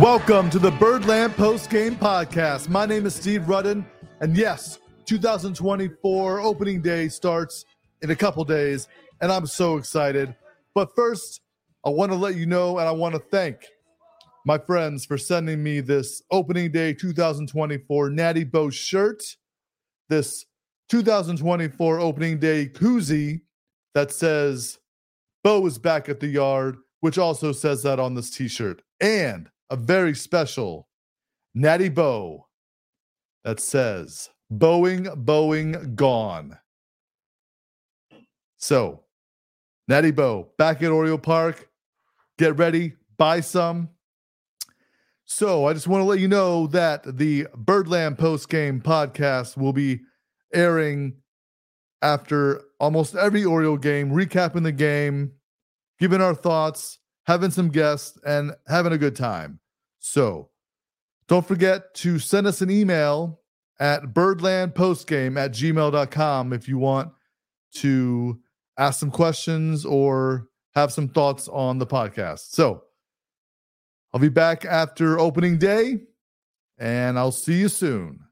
Welcome to the Birdland Postgame Podcast. My name is Steve Rudden, and yes, 2024 opening day starts in a couple days, and I'm so excited. But first, I want to let you know, and I want to thank my friends for sending me this opening day 2024 Natty Boh shirt, this 2024 opening day koozie that says Bo is back at the yard, which also says that on this t-shirt, and a very special Natty Boh that says Boeing, gone. So, Natty Boh back at Oriole Park. Get ready, buy some. So, I just want to let you know that the Birdland Postgame Podcast will be airing after almost every Oriole game, recapping the game, giving our thoughts, having some guests, and having a good time. So, don't forget to send us an email at birdlandpostgame@gmail.com if you want to ask some questions or have some thoughts on the podcast. So, I'll be back after opening day, and I'll see you soon.